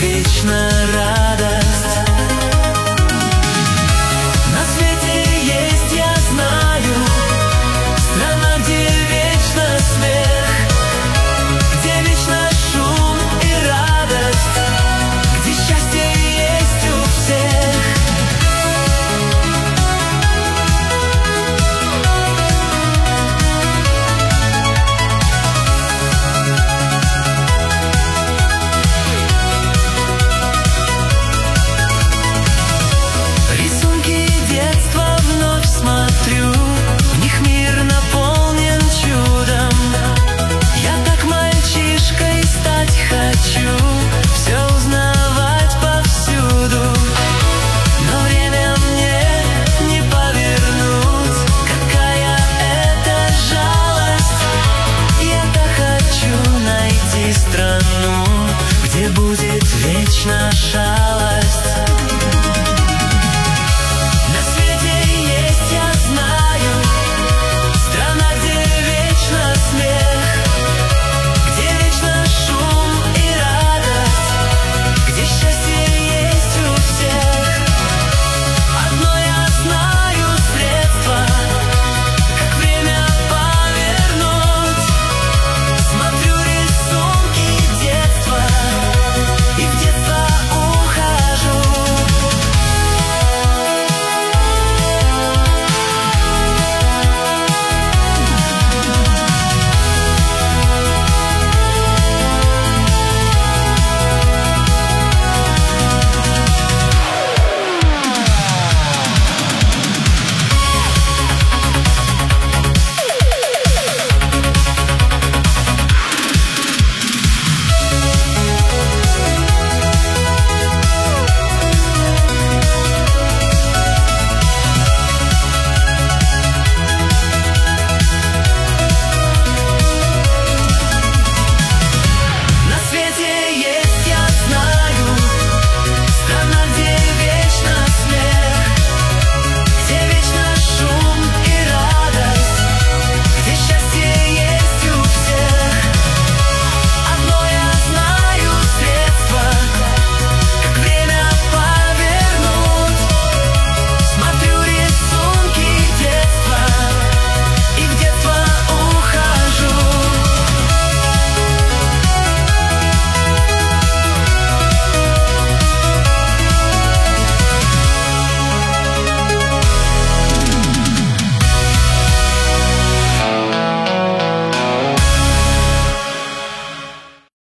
вечно радость. На свете есть, я знаю, страна, где вечно смех, где вечно шум и радость, где счастье есть у всех. Рисунки детства вновь смотрю, в них мир наполнен чудом. Я так мальчишкой стать хочу, все узнавать повсюду. Но время мне не повернуть, какая это жалость. Я так хочу найти страну, где будет вечно шаг.